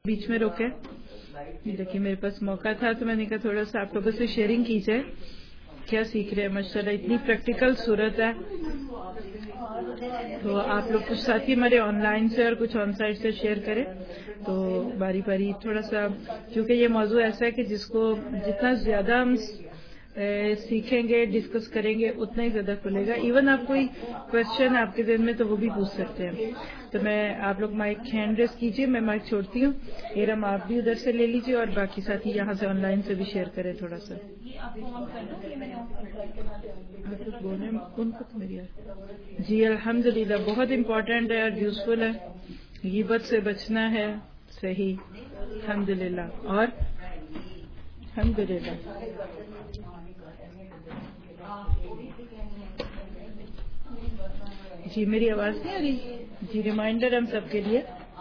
बीच में रोके। देखिए मेरे पास मौका था तो मैंने कहा थोड़ा सा आप लोगों से शेयरिंग की जाए, क्या सीख रहे हैं। माशाल्लाह इतनी प्रैक्टिकल सूरत है, तो आप लोग कुछ साथी हमारे ऑनलाइन से और कुछ ऑन साइट से शेयर करें तो बारी बारी थोड़ा सा, क्योंकि ये मौजू ऐसा है कि जिसको जितना ज्यादा हम सीखेंगे डिस्कस करेंगे उतना ही ज्यादा खुलेगा। इवन आप कोई क्वेश्चन आपके दिन में तो वो भी पूछ सकते हैं। तो मैं आप लोग माइक हैंड रेस कीजिए, मैं माइक छोड़ती हूँ। एरम आप भी उधर से ले लीजिए और बाकी साथी यहाँ से ऑनलाइन से भी शेयर करें थोड़ा सा। आप लोग बोले उनको तो मेरी जी अल्हम्दुलिल्लाह बहुत इम्पोर्टेंट है और यूजफुल है। गिबत से बचना है, सही अल्हम्दुलिल्लाह। और अल्हम्दुलिल्लाह जी मेरी आवाज नहीं आ रही जी? रिमाइंडर हम सबके लिए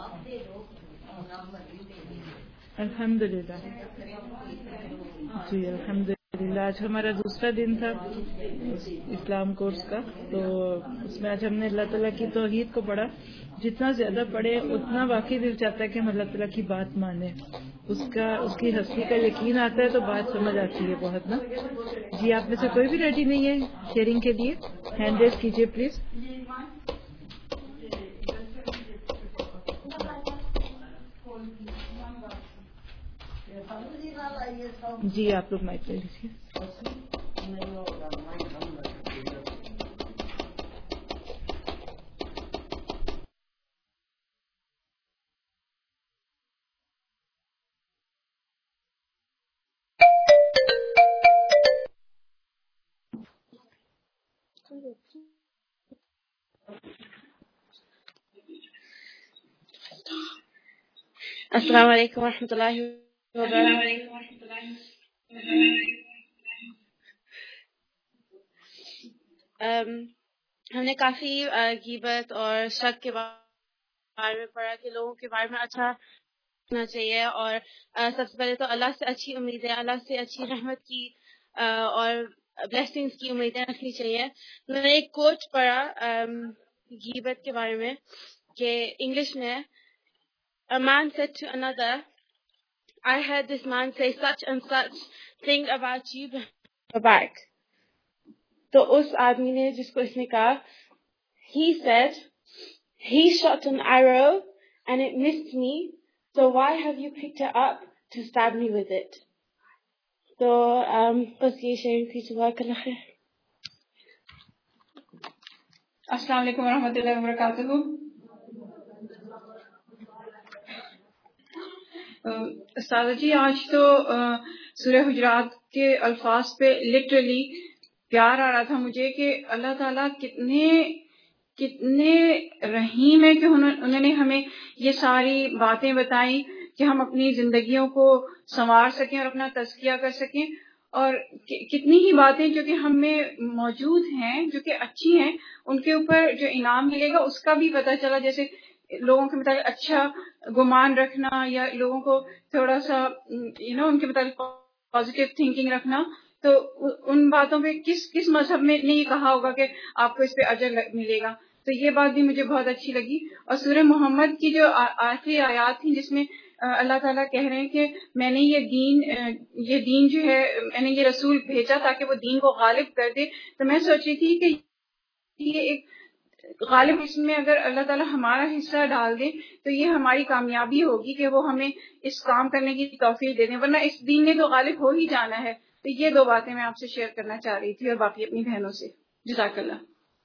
अल्हम्दुलिल्लाह जी अल्हम्दुलिल्लाह। आज हमारा दूसरा दिन था इस्लाम कोर्स का, तो उसमें आज हमने अल्लाह ताला की तौहीद को पढ़ा। जितना ज्यादा पढ़े उतना वाकई दिल चाहता है कि हम अल्लाह ताला की बात माने, उसकी हस्ती का यकीन आता है तो बात समझ आती है बहुत ना। जी आप में से कोई भी रेडी नहीं है शेयरिंग के लिए? हैंड रेज कीजिए प्लीज। जी आप लोग माइक ले लीजिए। अस्सलाम वालेकुम रहमतुल्लाहि व बरकातहू। हमने काफी गीबत और शक के बारे में पढ़ा कि लोगों के बारे में अच्छा होना चाहिए, और सबसे पहले तो अल्लाह से अच्छी उम्मीदें, अल्लाह से अच्छी रहमत की और ब्लेसिंग्स की उम्मीदें रखनी चाहिए। मैंने एक कोट पढ़ा गीबत के बारे में कि इंग्लिश में A man said to another, I heard this man say such and such thing about you behind your back. तो उस आदमी ने जिसको इसने कहा, he said, he shot an arrow and it missed me, so why have you picked it up to stab me with it? तो बस ये शेयरिंग थी। सुबह का खैर। अस्सलाम वालेकुम रहमतुल्लाहि व बरकातहू। उस्ताद जी आज तो सूरह हुजरात के अल्फाज पे लिटरली प्यार आ रहा था मुझे कि अल्लाह ताला कितने रहीम है कि उन्होंने हमें ये सारी बातें बताई कि हम अपनी जिंदगियों को संवार सकें और अपना तज़किया कर सकें, और कितनी ही बातें जो कि हम में मौजूद हैं जो कि अच्छी हैं, उनके ऊपर जो इनाम मिलेगा उसका भी पता चला। जैसे लोगों के मुताबिक अच्छा गुमान रखना या लोगों को थोड़ा सा उनके मुताबिक पॉजिटिव थिंकिंग रखना, तो उन बातों पे किस मजहब में ने ये कहा होगा कि आपको इस पे अजर मिलेगा। तो ये बात भी मुझे बहुत अच्छी लगी। और सूरह मोहम्मद की जो आखिरी आयत थी जिसमें अल्लाह ताला कह रहे हैं कि मैंने ये दीन जो है, मैंने ये रसूल भेजा ताकि वो दीन को गालिब कर दे। तो मैं सोच रही थी कि ये एक गालिब इसमें अगर अल्लाह ताला हमारा हिस्सा डाल दे तो ये हमारी कामयाबी होगी कि वो हमें इस काम करने की तौफीक दे दें, वरना इस दीन ने तो गालिब हो ही जाना है। तो ये दो बातें मैं आपसे शेयर करना चाह रही थी और बाकी अपनी बहनों से। जज़ाकल्लाह।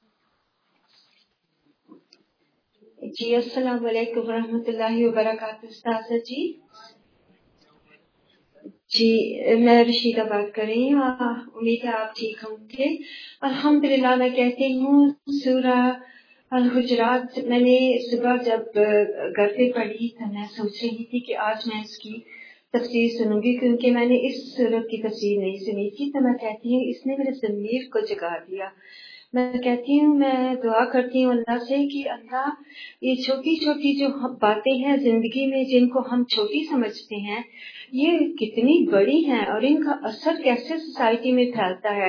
जी अस्सलाम वालेकुम रहमतुल्लाहि व बरकातहू। उस्ताद जी मैं रशीदा बात कर रही हूँ। उम्मीद है आप ठीक होंगे। अल्हम्दुलिल्लाह। मैं कहती हूँ सूरह अल-हुजरात मैंने सुबह जब घर पे पढ़ी तो मैं सोच रही थी कि आज मैं इसकी तफसीर सुनूंगी, क्योंकि मैंने इस सूरत की तफसीर नहीं सुनी थी। तो मैं कहती हूँ इसने मेरे ज़मीर को जगा दिया। मैं कहती हूँ, मैं दुआ करती हूँ अल्लाह से कि अल्लाह ये छोटी छोटी जो बातें हैं जिंदगी में जिनको हम छोटी समझते हैं, ये कितनी बड़ी हैं और इनका असर कैसे सोसाइटी में फैलता है।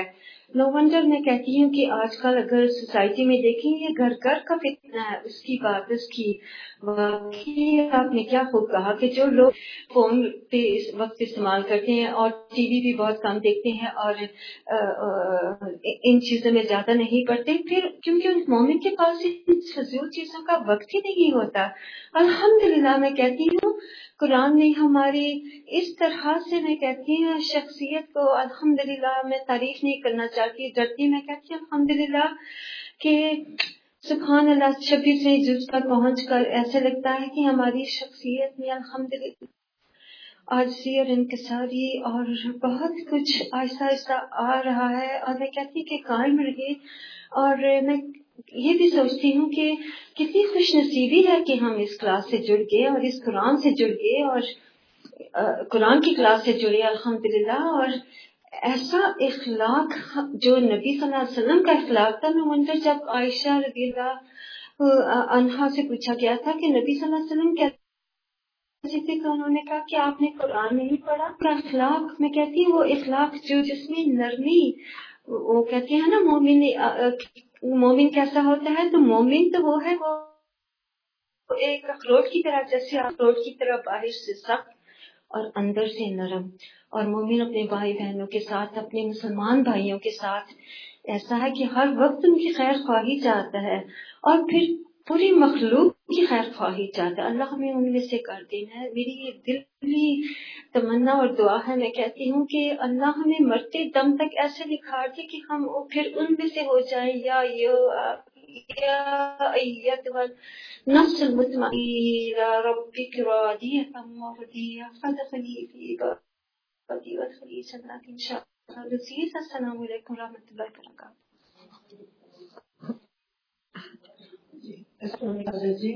نو ونڈر میں کہتی ہوں کہ آج کل اگر سوسائٹی میں دیکھیں یہ گھر گھر کا فتنہ ہے. اس کی بات اس کی واقعی آپ نے کیا خوب کہا کہ جو لوگ فون پہ اس وقت استعمال کرتے ہیں اور ٹی وی بھی بہت کم دیکھتے ہیں اور ان چیزوں میں زیادہ نہیں پڑتے، پھر کیونکہ ان مومن کے پاس ان فضول چیزوں کا وقت ہی نہیں ہوتا. الحمدللہ میں کہتی ہوں قرآن نے ہماری اس طرح سے، میں کہتی ہوں شخصیت کو، الحمدللہ میں تعریف نہیں کرنا چاہتی، ڈرتی، میں کہتی ہوں الحمدللہ کہ سبحان اللہ 26ویں جز پر پہنچ کر ایسے لگتا ہے کہ ہماری شخصیت میں الحمدللہ عاجزی اور انکساری اور بہت کچھ آہستہ آہستہ آ رہا ہے. اور میں کہتی ہوں کہ قائم رہے. اور میں یہ بھی سوچتی ہوں کہ کتنی خوش نصیبی ہے کہ ہم اس کلاس سے جڑ گئے اور اس قرآن سے جڑ گئے اور قرآن کی کلاس سے جڑے الحمدللہ. اور ایسا اخلاق جو نبی صلی اللہ علیہ وسلم کا اخلاق تھا. میں منظر جب عائشہ رضی اللہ عنہا سے پوچھا گیا تھا کہ نبی صلی اللہ علیہ وسلم کیا کہ انہوں نے کہا کہ آپ نے قرآن نہیں پڑھا. اخلاق میں کہتی ہوں وہ اخلاق جو جس میں نرمی، وہ کہتے ہیں نا مومن کیسا ہوتا ہے، تو مومن تو وہ ہے، وہ ایک اخروٹ کی طرح، جیسے اخروٹ کی طرح باہر سے سخت اور اندر سے نرم. اور مومن اپنے بھائی بہنوں کے ساتھ، اپنے مسلمان بھائیوں کے ساتھ ایسا ہے کہ ہر وقت ان کی خیر خواہی چاہتا ہے اور پھر پوری مخلوق کی خیر خواہی چاہتا ہے. اللہ ہمیں ان میں سے کر دینا ہے. میری یہ دلی تمنا اور دعا ہے. میں کہتی ہوں کہ اللہ ہمیں مرتے دم تک ایسے نکھار دے کہ ہم پھر ان میں سے ہو جائیں. یا ایتها النفس المطمئنة ربك راضية مرضية فادخلي في عبادي وادخلي جناتي إن شاء الله. السلام علیکم ورحمۃ اللہ وبرکاتہ. جی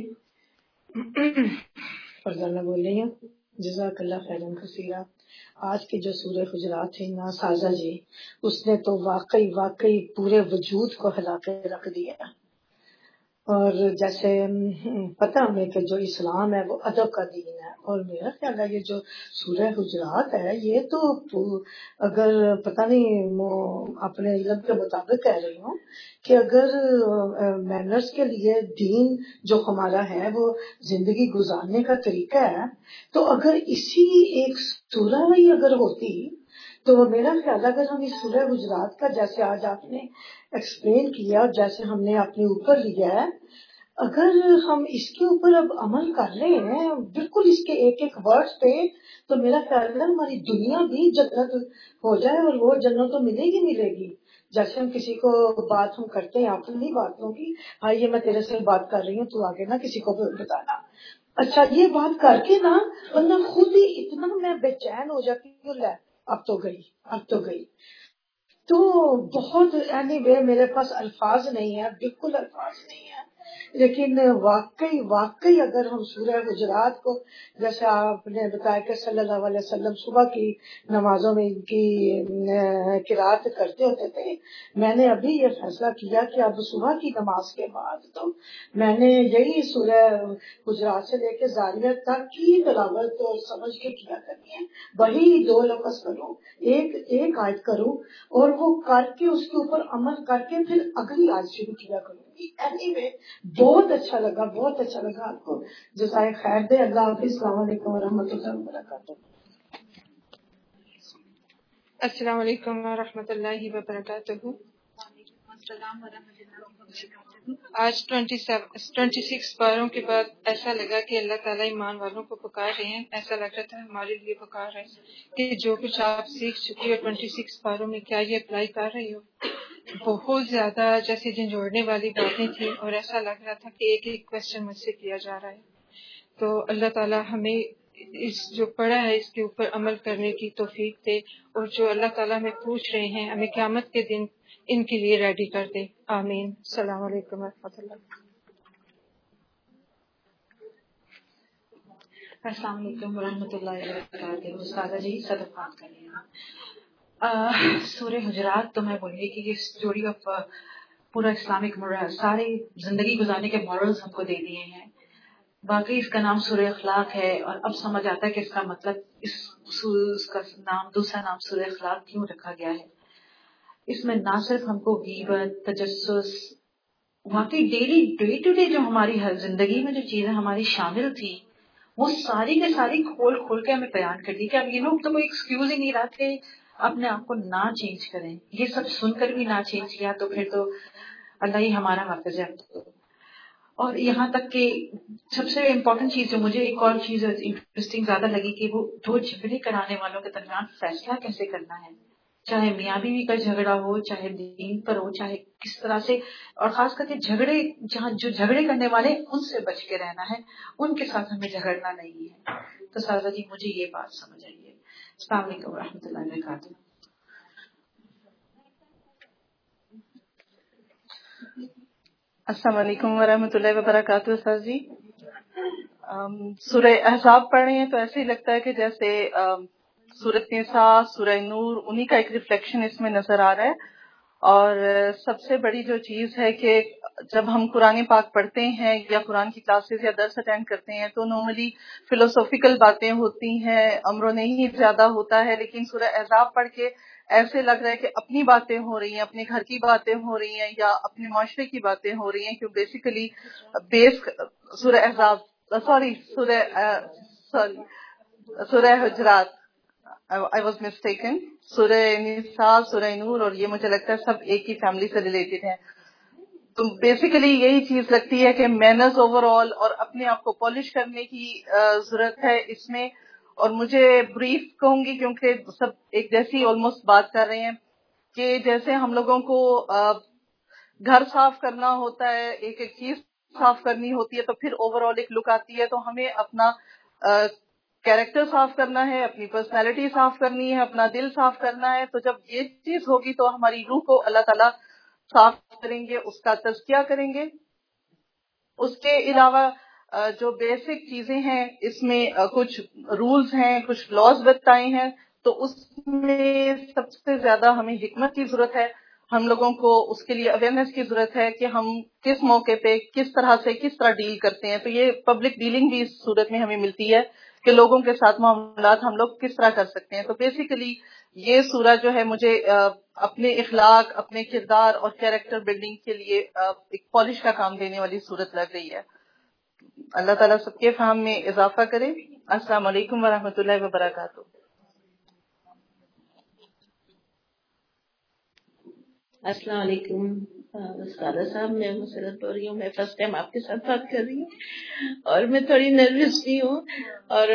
فرزانہ بول رہی ہیں. جزاک اللہ خیرا کثیرا. آج کی جو سورہ حجرات ہے نا سازا جی، اس نے تو واقعی پورے وجود کو ہلا کے رکھ دیا. اور جیسے پتہ ہمیں کہ جو اسلام ہے وہ ادب کا دین ہے، اور میرا خیال ہے یہ جو سورہ حجرات ہے یہ تو اگر پتہ نہیں اپنے علم کے مطابق کہہ رہی ہوں کہ اگر مینرز کے لیے دین جو ہمارا ہے وہ زندگی گزارنے کا طریقہ ہے، تو اگر اسی ایک سورہ ہی اگر ہوتی تو میرا خیال ہے اگر ہم اس سورہ حجرات کا جیسے آج آپ نے ایکسپلین کیا اور جیسے ہم نے اپنے اوپر لیا ہے، اگر ہم اس کے اوپر اب عمل کر رہے ہیں بالکل اس کے ایک ایک ورڈ پہ، تو میرا خیال ہے ہماری دنیا بھی جنت ہو جائے اور وہ جنت تو ملے گی. جیسے ہم کسی کو بات ہم کرتے ہیں اپنی باتوں کی، یہ میں تیرے سے بات کر رہی ہوں تو آگے نہ کسی کو بتانا. اچھا یہ بات کر کے نا ورنہ خود ہی اتنا میں بے چین ہو جاتی ہوں، لے اب تو گئی. تو بہت اینی وے میرے پاس الفاظ نہیں ہے، بالکل الفاظ نہیں ہے. لیکن واقعی اگر ہم سورہ حجرات کو جیسے آپ نے بتایا کہ صلی اللہ علیہ وسلم صبح کی نمازوں میں ان کی قرات کرتے ہوتے تھے، میں نے ابھی یہ فیصلہ کیا کہ اب صبح کی نماز کے بعد تو میں نے یہی سورہ حجرات سے لے کے زاریات تک کی تلاوت اور سمجھ کے کیا کرنی ہے. وہی 2 لفظ کروں، ایک آیت کروں اور وہ کر کے اس کے اوپر عمل کر کے پھر اگلی آیت شروع کیا کروں گی. anyway, بہت اچھا لگا آپ کو. جزائے خیر دے. اللہ حافظ. السلام علیکم ورحمۃ اللہ وبرکاتہ. السلام علیکم ورحمۃ اللہ وبرکاتہ. آج 26 باروں کے بعد ایسا لگا کہ اللہ تعالیٰ ایمان والوں کو پکار رہے ہیں. ایسا لگ رہا تھا ہمارے لیے پکار رہے ہیں کہ جو کچھ آپ سیکھ چکی ہو 26 باروں میں کیا یہ اپلائی کر رہی ہو. بہت زیادہ جیسے جھنجھوڑنے والی باتیں تھیں اور ایسا لگ رہا تھا کہ ایک ایک کوشچن مجھ سے کیا جا رہا ہے. تو اللہ تعالیٰ ہمیں اس جو پڑھا ہے اس کے اوپر عمل کرنے کی توفیق دے، اور جو اللہ تعالیٰ ہمیں پوچھ رہے ہیں ہمیں قیامت کے دن ان کے لیے ریڈی کر دے. آمین. السلام علیکم ورحمۃ اللہ. السلام علیکم ورحمۃ اللہ وبرکاتہ. استاذہ جی صدقات کریں. سورہ حجرات تو میں بولوں گی کہ یہ اسٹوری آف پورا اسلامک ساری زندگی گزارنے کے مورلز ہم کو دے دیے ہیں. واقعی اس کا نام سورہ اخلاق ہے، اور اب سمجھ آتا ہے کہ اس کا مطلب اس کا نام دوسرا نام سورہ اخلاق کیوں رکھا گیا ہے. اس میں نہ صرف ہم کو غیبت، تجسس، واقعی ڈیلی ڈے ٹو ڈے جو ہماری ہر زندگی میں جو چیزیں ہماری شامل تھی وہ ساری کے ساری کھول کھول کے ہمیں بیان کر دی کہ اب یہ لوگ تو کوئی ایکسکیوز ہی نہیں رہتے اپنے آپ کو نہ چینج کریں. یہ سب سن کر بھی نہ چینج کیا تو پھر تو اللہ ہی ہمارا حافظ ہے. اور یہاں تک کہ سب سے امپورٹنٹ چیز جو مجھے ایک اور چیز انٹرسٹنگ زیادہ لگی کہ وہ دو جھگڑے کرانے والوں کے درمیان فیصلہ کیسے کرنا ہے، چاہے میاں بیوی کا جھگڑا ہو، چاہے دین پر ہو، چاہے کس طرح سے، اور خاص کر کے جھگڑے جہاں جو جھگڑے کرنے والے ان سے بچ کے رہنا ہے، ان کے ساتھ ہمیں جھگڑنا نہیں ہے. تو سازا جی مجھے یہ بات سمجھ آئی ہے. السلام علیکم و رحمۃ اللہ وبرکاتہ. السلام علیکم ورحمۃ اللہ وبرکاتہ. استاذ جی سورہ احزاب پڑھ رہے ہیں تو ایسے ہی لگتا ہے کہ جیسے سورۃ نساء، سورہ نور انہی کا ایک ریفلیکشن اس میں نظر آ رہا ہے. اور سب سے بڑی جو چیز ہے کہ جب ہم قرآن پاک پڑھتے ہیں یا قرآن کی کلاسز یا درس اٹینڈ کرتے ہیں تو نارملی فلسافیکل باتیں ہوتی ہیں، امر و نہی زیادہ ہوتا ہے، لیکن سورہ احزاب پڑھ کے ایسے لگ رہا ہے کہ اپنی باتیں ہو رہی ہیں، اپنے گھر کی باتیں ہو رہی ہیں یا اپنے معاشرے کی باتیں ہو رہی ہیں. کیوں بیسیکلی بیس سورہ احزاب سورہ حجرات، I was mistaken. سورہ نساء، سورہ نور، اور یہ مجھے لگتا ہے سب ایک ہی فیملی سے ریلیٹڈ ہیں. تو بیسیکلی یہی چیز لگتی ہے کہ مینرز اوور آل اور اپنے آپ کو پالش کرنے کی ضرورت ہے اس میں. اور مجھے بریف کہوں گی کیونکہ سب ایک جیسی آلموسٹ بات کر رہے ہیں کہ جیسے ہم لوگوں کو گھر صاف کرنا ہوتا ہے، ایک ایک چیز صاف کرنی ہوتی ہے تو پھر اوور آل ایک لک آتی ہے. تو ہمیں اپنا کیریکٹر صاف کرنا ہے، اپنی پرسنالٹی صاف کرنی ہے، اپنا دل صاف کرنا ہے. تو جب یہ چیز ہوگی تو ہماری روح کو اللہ تعالیٰ صاف کریں گے، اس کا تزکیہ کریں گے. اس کے علاوہ جو بیسک چیزیں ہیں اس میں کچھ رولز ہیں، کچھ لاز بتائے ہیں. تو اس میں سب سے زیادہ ہمیں حکمت کی ضرورت ہے. ہم لوگوں کو اس کے لیے اویئرنیس کی ضرورت ہے کہ ہم کس موقع پہ کس طرح ڈیل کرتے ہیں. تو یہ پبلک ڈیلنگ بھی اس صورت میں ہمیں ملتی ہے کہ لوگوں کے ساتھ معاملات ہم لوگ کس طرح کر سکتے ہیں. تو بیسیکلی یہ سورہ جو ہے مجھے اپنے اخلاق، اپنے کردار اور کیریکٹر بلڈنگ کے لیے ایک پالش کا کام دینے والی صورت لگ رہی ہے. اللہ تعالیٰ سب کے فہم میں اضافہ کرے. السلام علیکم ورحمۃ اللہ وبرکاتہ. السلام علیکم سادہ صاحب، میں مسرت ہو رہی ہوں. میں فرسٹ ٹائم آپ کے ساتھ بات کر رہی ہوں اور میں تھوڑی نروس بھی ہوں. اور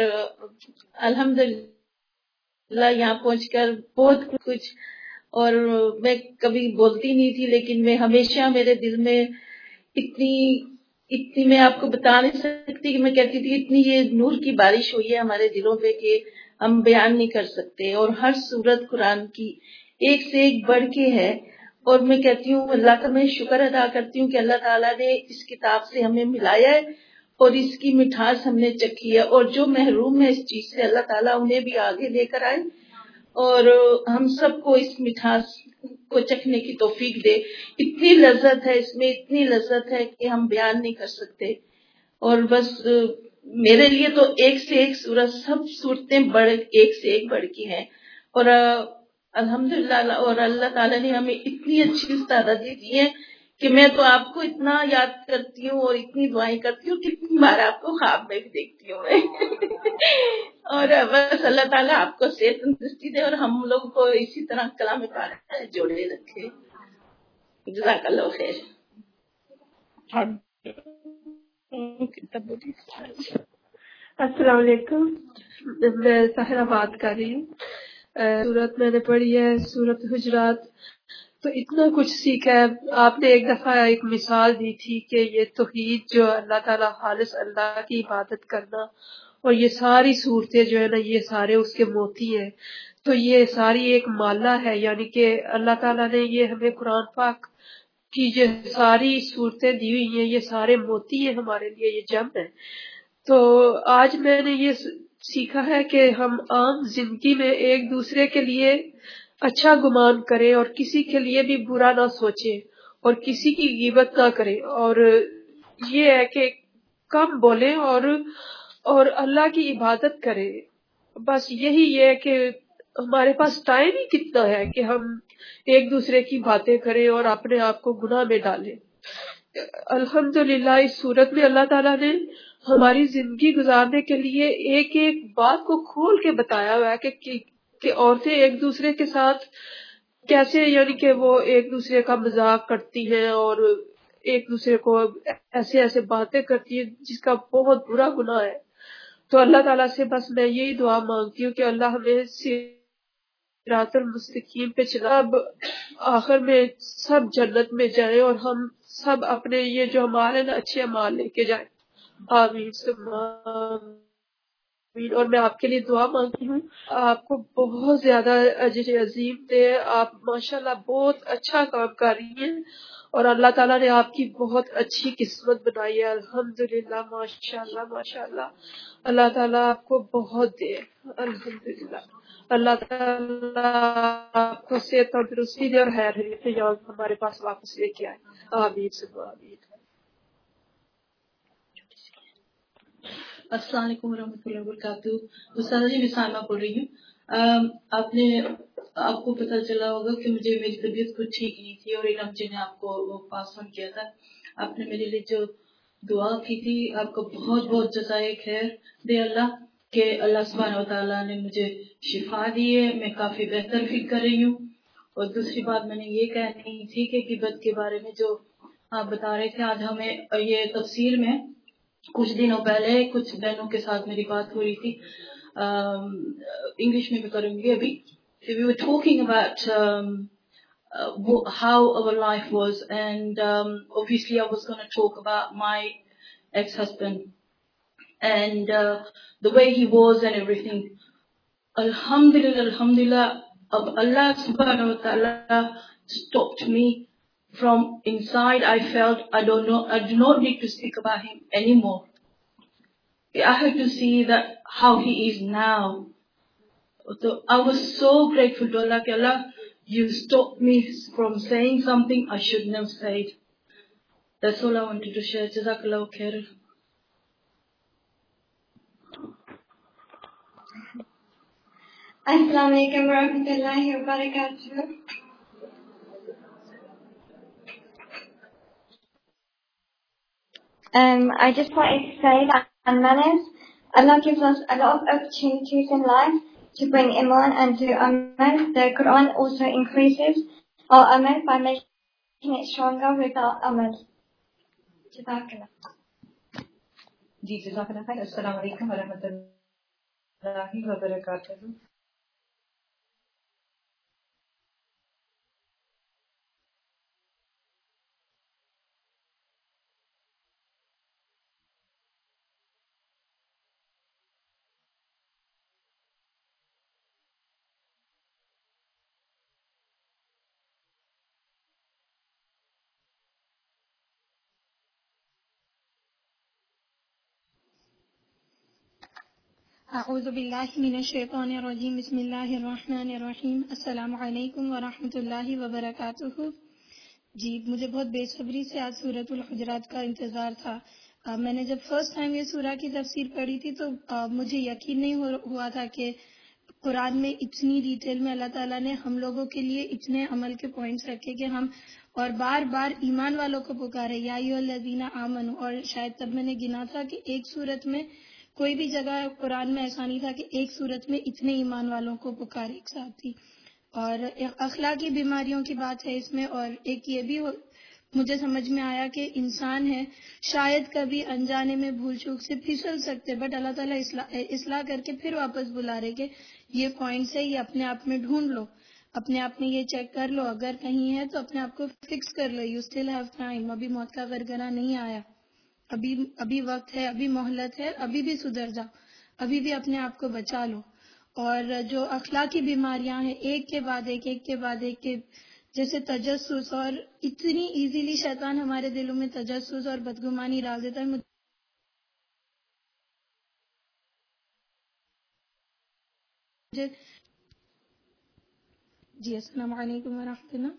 الحمدللہ یہاں پہنچ کر بہت کچھ، اور میں کبھی بولتی نہیں تھی لیکن میں ہمیشہ میرے دل میں اتنی میں آپ کو بتا نہیں سکتی کہ میں کہتی تھی اتنی یہ نور کی بارش ہوئی ہے ہمارے دلوں پہ کہ ہم بیان نہیں کر سکتے. اور ہر سورت قرآن کی ایک سے ایک بڑھ کے ہے. اور میں کہتی ہوں اللہ کا میں شکر ادا کرتی ہوں کہ اللہ تعالیٰ نے اس کتاب سے ہمیں ملایا ہے اور اس کی مٹھاس ہم نے چکھی ہے. اور جو محروم ہے اس چیز سے اللہ تعالیٰ انہیں بھی آگے لے کر آئے اور ہم سب کو اس مٹھاس کو چکھنے کی توفیق دے. اتنی لذت ہے اس میں، اتنی لذت ہے کہ ہم بیان نہیں کر سکتے. اور بس میرے لیے تو ایک سے ایک سورت، سب صورتیں ایک سے ایک بڑھ کی ہیں. اور الحمدللہ، اور اللہ تعالیٰ نے ہمیں اتنی اچھی استادی دی ہے کہ میں تو آپ کو اتنا یاد کرتی ہوں اور اتنی دعائیں کرتی ہوں، کتنی بار آپ کو خواب میں بھی دیکھتی ہوں میں. اور بس اللہ تعالیٰ آپ کو صحت تندرستی دے اور ہم لوگ کو اسی طرح کلام پاک جوڑے رکھے. جزاک اللہ خیر. السلام علیکم، میں ساحرہ بات کر رہی ہوں. سورت میں نے پڑھی ہے سورت حجرات، تو اتنا کچھ سیکھا ہے. آپ نے ایک دفعہ ایک مثال دی تھی کہ یہ توحید جو اللہ تعالیٰ خالص اللہ کی عبادت کرنا، اور یہ ساری صورتیں جو ہے نا یہ سارے اس کے موتی ہیں. تو یہ ساری ایک مالہ ہے، یعنی کہ اللہ تعالیٰ نے یہ ہمیں قرآن پاک کی جو ساری صورتیں دی ہوئی ہیں یہ سارے موتی ہیں ہمارے لیے، یہ جم ہے. تو آج میں نے یہ سیکھا ہے کہ ہم عام زندگی میں ایک دوسرے کے لیے اچھا گمان کریں اور کسی کے لیے بھی برا نہ سوچیں اور کسی کی غیبت نہ کریں، اور یہ ہے کہ کم بولیں اور اللہ کی عبادت کریں. بس یہی ہے کہ ہمارے پاس ٹائم ہی کتنا ہے کہ ہم ایک دوسرے کی باتیں کریں اور اپنے آپ کو گناہ میں ڈالیں. الحمدللہ اس صورت میں اللہ تعالیٰ نے ہماری زندگی گزارنے کے لیے ایک ایک بات کو کھول کے بتایا ہوا ہے کہ عورتیں ایک دوسرے کے ساتھ کیسے یعنی کہ وہ ایک دوسرے کا مذاق کرتی ہیں اور ایک دوسرے کو ایسے ایسے باتیں کرتی ہیں جس کا بہت برا گناہ ہے. تو اللہ تعالیٰ سے بس میں یہی دعا مانگتی ہوں کہ اللہ ہمیں صراط المستقیم پہ چلا. اب آخر میں سب جنت میں جائیں اور ہم سب اپنے یہ جو ہمارے نا اچھے اعمال لے کے جائیں. آمین ثم آمین. اور میں آپ کے لیے دعا مانگتی ہوں آپ کو بہت زیادہ اجر عظیم دے. آپ ماشاءاللہ بہت اچھا کام کر رہی ہیں اور اللہ تعالیٰ نے آپ کی بہت اچھی قسمت بنائی ہے. الحمدللہ ماشاءاللہ ماشاءاللہ. اللہ تعالیٰ آپ کو بہت دے. الحمدللہ. اللہ تعالیٰ آپ کو صحت تندرستی دے اور خیر ہمارے پاس واپس لے کے آئے. آمین ثم آمین. السلام علیکم ورحمۃ اللہ وبرکاتہ. استاد جی میں سائمہ بول رہی ہوں. آپ کو پتہ چلا ہوگا کہ مجھے میری طبیعت کچھ ٹھیک نہیں تھی اور علم جی نے آپ کو وہ پاس آن کیا تھا. آپ نے میرے لیے جو دعا کی تھی آپ کو بہت بہت جزائے خیر دے اللہ کہ اللہ سبحانہ و تعالیٰ نے مجھے شفا دی ہے. میں کافی بہتر فیل کر رہی ہوں. اور دوسری بات میں نے یہ کہنی تھی کہ غیبت کے بارے میں جو آپ بتا رہے تھے آج ہمیں یہ تفسیر میں کچھ دنوں پہلے کچھ بہنوں کے ساتھ میری بات ہو رہی تھی. انگلش میں بھی کروں گی ابھی. We were talking about how our life was and obviously I was going to talk about my ex-husband and the way he was and everything. Alhamdulillah, alhamdulillah, Allah subhanahu wa ta'ala stopped me from inside. I felt I do not need to speak about him anymore. I had to see that how he is now. So I was so grateful to Allah that Allah, you stopped me from saying something I shouldn't have said. That's all I wanted to share. Jazakallah khair. Assalamu alaikum warahmatullahi wabarakatuh. I just wanted to say that Allah gives us a lot of opportunities in life to bring iman and do amal. The Quran also increases our amal by making it stronger with our amal. Jazakallah. جی جزاkallah خیر. السلام علیکم ورحمۃ اللہ وبرکاتہ. اعوذ باللہ من الشیطان الرجیم. بسم اللہ الرحمن الرحیم. السلام علیکم ورحمۃ اللہ وبرکاتہ. جی مجھے بہت بے صبری سے آج سورۃ الحجرات کا انتظار تھا. میں نے جب فرسٹ ٹائم یہ سورہ کی تفسیر پڑھی تھی تو مجھے یقین نہیں ہوا تھا کہ قرآن میں اتنی ڈیٹیل میں اللہ تعالیٰ نے ہم لوگوں کے لیے اتنے عمل کے پوائنٹس رکھے کہ ہم اور بار بار ایمان والوں کو پکارے یا ایھا الذین آمنوا. اور شاید تب میں نے گنا تھا کہ ایک سورت میں کوئی بھی جگہ قرآن میں ایسا نہیں تھا کہ ایک سورت میں اتنے ایمان والوں کو پکار ایک ساتھ تھی. اور اخلاقی بیماریوں کی بات ہے اس میں. اور ایک یہ بھی مجھے سمجھ میں آیا کہ انسان ہے شاید کبھی انجانے میں بھول چوک سے پھسل سکتے بٹ اللہ تعالیٰ اصلاح کر کے پھر واپس بلا رہے کہ یہ پوائنٹس ہے یہ اپنے آپ میں ڈھونڈ لو, اپنے آپ میں یہ چیک کر لو, اگر کہیں ہے تو اپنے آپ کو فکس کر لو. You still have time. ابھی موت کا غرغرہ نہیں آیا, ابھی وقت ہے, ابھی مہلت ہے, ابھی بھی سدھر جا, ابھی بھی اپنے آپ کو بچا لو. اور جو اخلاقی بیماریاں ہیں ایک کے بعد ایک جیسے تجسس, اور اتنی ایزیلی شیطان ہمارے دلوں میں تجسس اور بدگمانی ڈال دیتا ہے. جی السلام علیکم ورحمۃ اللہ.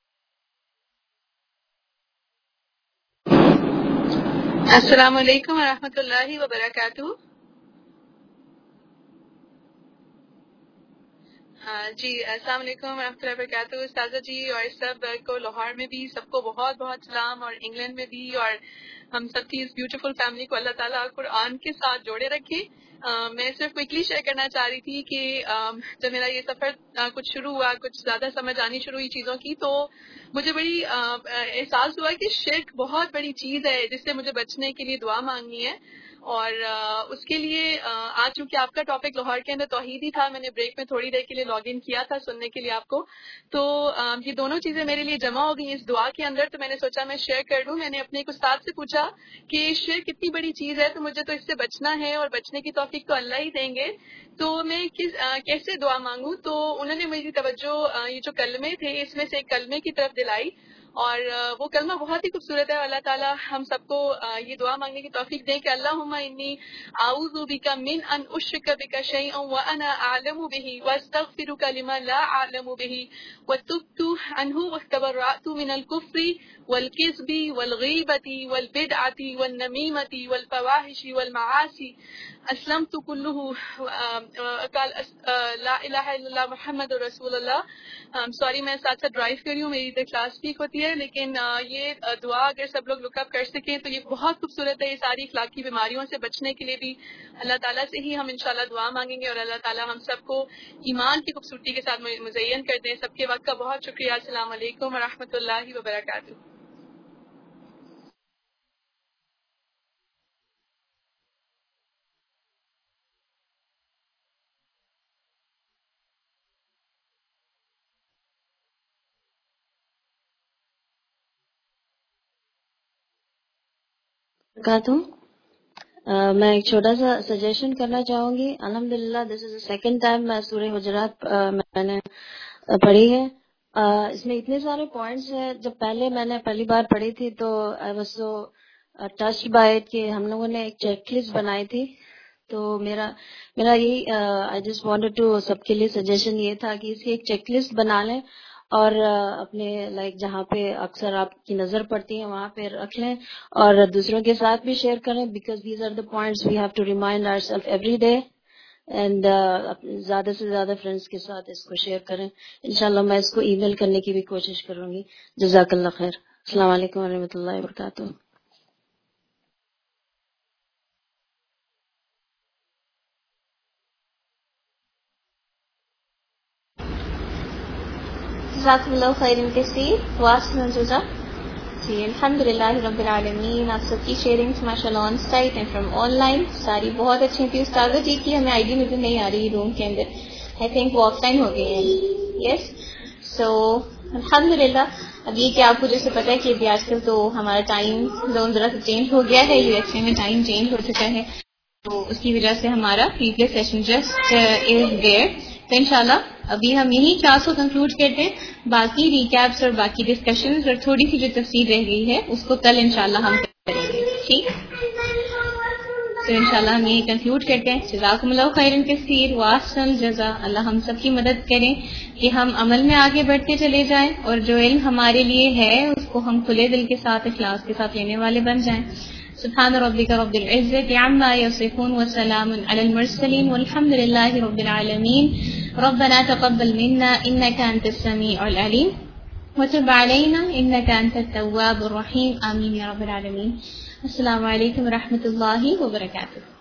السلام علیکم ورحمۃ اللہ وبرکاتہ. جی السلام علیکم ورحمۃ اللہ وبرکاتہ استاذہ جی، اور سب کو لاہور میں بھی سب کو بہت بہت سلام، اور انگلینڈ میں بھی، اور ہم سب کی اس بیوٹیفل فیملی کو اللہ تعالیٰ قرآن کے ساتھ جوڑے رکھے۔ میں صرف کوئکلی شیئر کرنا چاہ رہی تھی کہ جب میرا یہ سفر کچھ شروع ہوا، کچھ زیادہ سمجھ آنی شروع ہوئی چیزوں کی، تو مجھے بڑی احساس ہوا کہ شرک بہت بڑی چیز ہے جس سے مجھے بچنے کے لیے دعا مانگنی ہے۔ اور اس کے لیے آج چونکہ آپ کا ٹاپک لاہور کے اندر توحید ہی تھا، میں نے بریک میں تھوڑی دیر کے لیے لاگ ان کیا تھا سننے کے لیے آپ کو، تو یہ دونوں چیزیں میرے لیے جمع ہو گئی اس دعا کے اندر، تو میں نے سوچا میں شیئر کر دوں۔ میں نے اپنے ایک استاد سے پوچھا کہ شرک کتنی بڑی چیز ہے، تو مجھے تو اس سے بچنا ہے، اور بچنے کی توفیق تو اللہ ہی دیں گے، تو میں کیسے دعا مانگوں؟ تو انہوں نے میری توجہ یہ جو کلمے تھے اس میں سے ایک کلمے کی طرف دلائی، اور وہ کلمہ بہت ہی خوبصورت ہے۔ اللہ تعالیٰ ہم سب کو یہ دعا مانگنے کی توفیق دیں کہ اللہم انی اعوذ بک من ان اشرک بک شیئا وانا اعلم به واستغفرک لما لا اعلم به وتبت عنه واستبرأت من الكفر والكذب والغیبة والبدعة والنمیمة والفواحش والمعاصی اسلمت كله قال لا الہ الا اللہ محمد رسول اللہ۔ سوری میں ساتھ ساتھ ڈرائیو کر رہی ہوں، میری کلاس ویک ہوتی ہے، لیکن یہ دعا اگر سب لوگ لک اپ کر سکیں تو یہ بہت خوبصورت ہے۔ یہ ساری اخلاقی بیماریوں سے بچنے کے لیے بھی اللہ تعالیٰ سے ہی ہم انشاءاللہ دعا مانگیں گے، اور اللہ تعالیٰ ہم سب کو ایمان کی خوبصورتی کے ساتھ مزین کر دیں۔ سب کے وقت کا بہت شکریہ۔ السلام علیکم ورحمۃ اللہ وبرکاتہ۔ میں ایک چھوٹا سا سجیشن کرنا چاہوں گی۔ الحمدللہ دس از the second time میں سورہ حجرات میں نے پڑھی ہے۔ اس میں اتنے سارے پوائنٹس ہیں، جب پہلے میں نے پہلی بار پڑھی تھی تو I was so touched by it کہ ہم لوگوں نے ایک چیک لسٹ بنائی تھی، تو میرا یہی آئی جسٹ وانٹڈ ٹو سب کے لیے سجیشن یہ تھا کہ اس کی ایک چیک لسٹ بنا لیں، اور اپنے جہاں پہ اکثر آپ کی نظر پڑتی ہے وہاں پہ رکھ لیں، اور دوسروں کے ساتھ بھی شیئر کریں، because these are the points we have to remind our self every day, and زیادہ سے زیادہ فرینڈس کے ساتھ اس کو شیئر کریں۔ انشاءاللہ میں اس کو ای میل کرنے کی بھی کوشش کروں گی۔ جزاک اللہ خیر۔ السلام علیکم ورحمۃ اللہ وبرکاتہ۔ جزاکم اللہ خیر کثیر واسن جزا۔ جی الحمد للہ رب العالمین، آپ سب کی شیئرنگس ماشاء اللہ on site and from online ساری بہت اچھی تھی۔ استاذہ جی کی ہمیں آئی ڈی نظر نہیں آ رہی روم کے اندر، آئی تھنک وہ آف لائن ہو گئی ہیں۔ یس، سو الحمد للہ۔ اب یہ کہ آپ کو جیسے پتہ ہے کہ ابھی آج کل تو ہمارا ٹائم زون ذرا سا چینج ہو گیا ہے، یو ایس اے میں ٹائم چینج ہو چکا ہے، تو اس کی وجہ سے ہمارا previous session just is there. تو انشاءاللہ ابھی ہم یہی کلاس کو کنکلوڈ کرتے ہیں، باقی ریکیپس اور باقی ڈسکشنز اور تھوڑی سی جو تفصیل رہ گئی ہے اس کو کل انشاءاللہ ہم کریں گے، ٹھیک؟ تو انشاءاللہ ہم یہی کنکلوڈ کرتے ہیں۔ جزاکم اللہ خیرا کثیر واحسن الجزا۔ اللہ ہم سب کی مدد کریں کہ ہم عمل میں آگے بڑھتے چلے جائیں، اور جو علم ہمارے لیے ہے اس کو ہم کھلے دل کے ساتھ اخلاص کے ساتھ لینے والے بن جائیں۔ سبحان ربک رب العزة عما يصفون وسلام على المرسلين والحمد لله رب العالمين۔ ربنا تقبل منا إنك أنت السميع العليم وتب علينا إنك أنت التواب الرحيم، آمين يا رب العالمين۔ السلام علیکم ورحمۃ اللہ وبرکاتہ۔